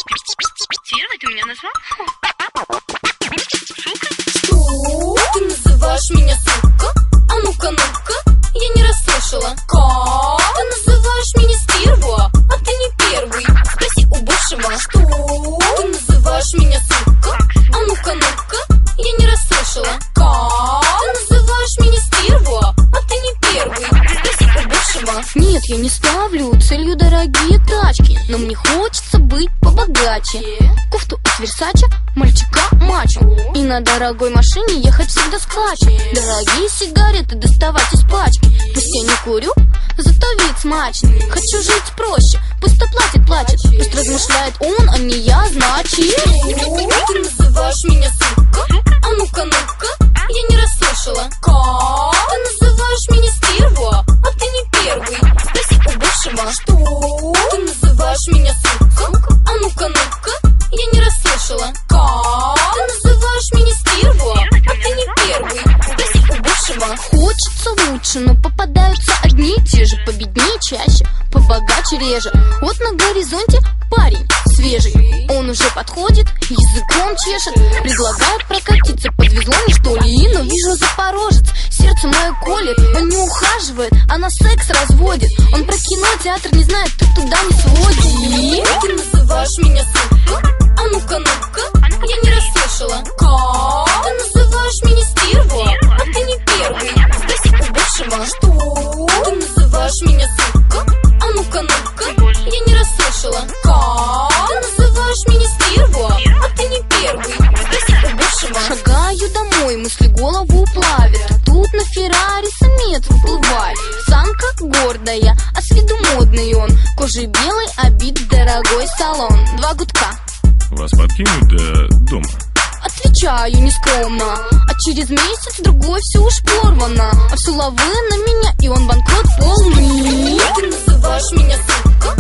Первый ты меня назвал? Сука? Что? Ты называешь меня сука? А ну-ка, ну-ка, я не расслышала. Как? Ты называешь меня стерва? А ты не первый, спроси у бывшего. Что? Ты называешь меня сука? А ну-ка, ну-ка, я не расслышала. Как? Ты называешь меня стерва? А ты не первый, спроси у бывшего. Нет, я не ставлю целью дорогие тачки, но мне хочется быть побогаче. Кофту из Версача, мальчика мачо, и на дорогой машине ехать всегда скачу. Дорогие сигареты доставать из пачки. Пусть я не курю, зато вид смачный. Хочу жить проще, пусть кто платит. Пусть размышляет он, а не я, значит. Ты называешь меня сука? А ну-ка, ну-ка, я не расслышала. Как? Ты называешь меня стерва? А ты не первый, спроси у бывшего. Что? Ты называешь меня сука? А ну-ка, ну-ка, я не расслышала. Как? Ты называешь меня стерва? А ты не первый, спроси у бывшего. Хочется лучше, но попадаются одни и те же. Победнее чаще, побогаче реже. Вот на горизонте парень свежий, он уже подходит, языком чешет, предлагает прокатиться. Подвезло мне что ли, но вижу запорожец. Сердце мое колет, он не ухаживает, а на секс разводит. Он про кино, театр не знает, ты туда не сводит. Ты называешь меня сука? А ну-ка, ну-ка, я не расслышала. Как? Ты называешь меня стерва? А ты не первый, спроси у бывшего. Что? Ты называешь меня сука? А ну-ка, ну-ка, я не расслышала. Как? Ты называешь меня стерва? А ты не первый, спроси у бывшего. Шагаю домой, мысли голову плавят. Тут на Феррари самец выплывает. Самка гордая, а с виду модный он. Кожей белой обит дорогой салон. 2 гудка. Вас подкинуть до дома? Отвечаю нескромно, а через месяц-другой все уж порвано. А все лавы на меня, и он банкрот полный. Ты называешь меня сука?